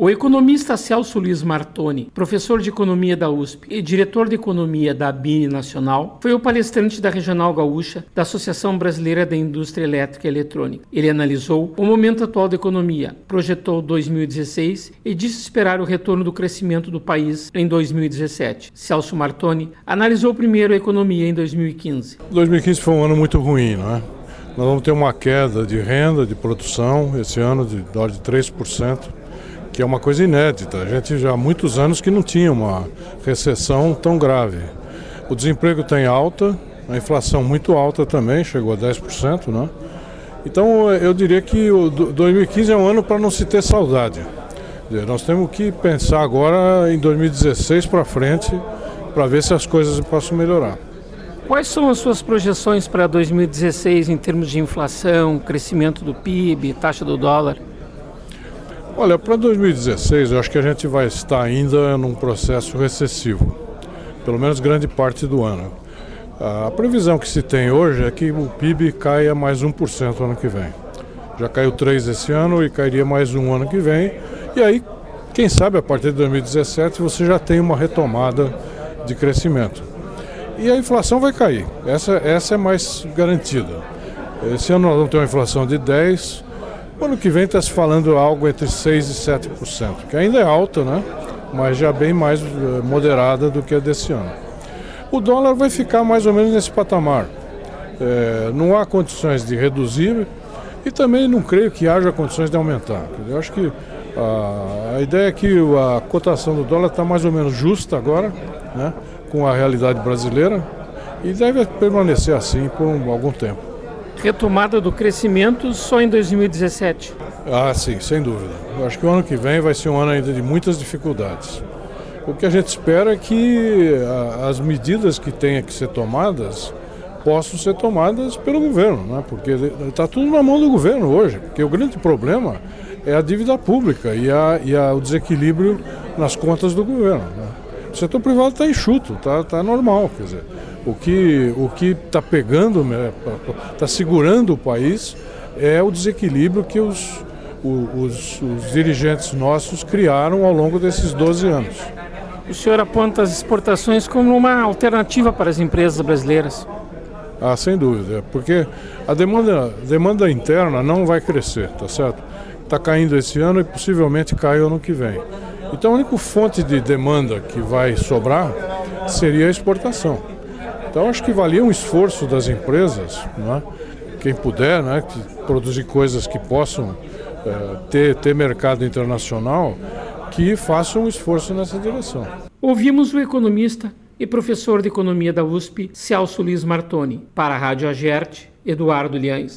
O economista Celso Luiz Martoni, professor de economia da USP e diretor de economia da ABINE Nacional, foi o palestrante da Regional Gaúcha da Associação Brasileira da Indústria Elétrica e Eletrônica. Ele analisou o momento atual da economia, projetou 2016 e disse esperar o retorno do crescimento do país em 2017. Celso Martoni analisou primeiro a economia em 2015. 2015 foi um ano muito ruim, não é? Nós vamos ter uma queda de renda, de produção, esse ano de 3%. Que é uma coisa inédita. A gente já há muitos anos que não tinha uma recessão tão grave. O desemprego está em alta, a inflação muito alta também, chegou a 10%, né? Então eu diria que o 2015 é um ano para não se ter saudade. Nós temos que pensar agora em 2016 para frente, para ver se as coisas possam melhorar. Quais são as suas projeções para 2016 em termos de inflação, crescimento do PIB, taxa do dólar? Olha, para 2016 eu acho que a gente vai estar ainda num processo recessivo, pelo menos grande parte do ano. A previsão que se tem hoje é que o PIB caia mais 1% ano que vem. Já caiu 3% esse ano e cairia mais 1% ano que vem. E aí, quem sabe, a partir de 2017 você já tem uma retomada de crescimento. E a inflação vai cair, essa é mais garantida. Esse ano nós vamos ter uma inflação de 10%. O ano que vem está se falando algo entre 6% e 7%, que ainda é alta, né? Mas já bem mais moderada do que a desse ano. O dólar vai ficar mais ou menos nesse patamar. Não há condições de reduzir e também não creio que haja condições de aumentar. Eu acho que a ideia é que a cotação do dólar está mais ou menos justa agora, né? Com a realidade brasileira, e deve permanecer assim por algum tempo. Retomada do crescimento só em 2017? Ah, sim, sem dúvida. Eu acho que o ano que vem vai ser um ano ainda de muitas dificuldades. O que a gente espera é que as medidas que tenham que ser tomadas possam ser tomadas pelo governo, né? Porque está tudo na mão do governo hoje. Porque o grande problema é a dívida pública e o desequilíbrio nas contas do governo, né? O setor privado está enxuto, está normal, quer dizer. O que está pegando, está segurando o país é o desequilíbrio que os dirigentes nossos criaram ao longo desses 12 anos. O senhor aponta as exportações como uma alternativa para as empresas brasileiras? Ah, sem dúvida, porque a demanda interna não vai crescer, tá certo? Está caindo esse ano e possivelmente cai ano que vem. Então a única fonte de demanda que vai sobrar seria a exportação. Então acho que valia um esforço das empresas, né? Quem puder, né? Produzir coisas que possam ter mercado internacional, que façam um esforço nessa direção. Ouvimos o economista e professor de economia da USP, Celso Luiz Martoni. Para a Rádio Agerte, Eduardo Liães.